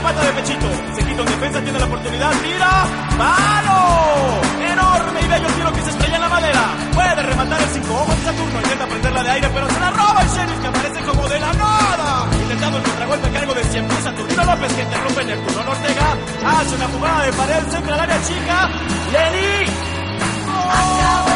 remata de pechito. Se quita un defensa, tiene la oportunidad, tira. ¡Palo! Enorme y bello tiro que se estrella en la madera. Puede rematar el 5 ojos de Saturno. Intenta prenderla de aire, pero se la roba el Sheriff, que aparece como de la nada. Intentando el contragolpe a cargo de 100 pies Saturnino López, que interrumpe en el turno. Ortega hace una jugada de pared, centra al área chica. Lenny. ¡Oh!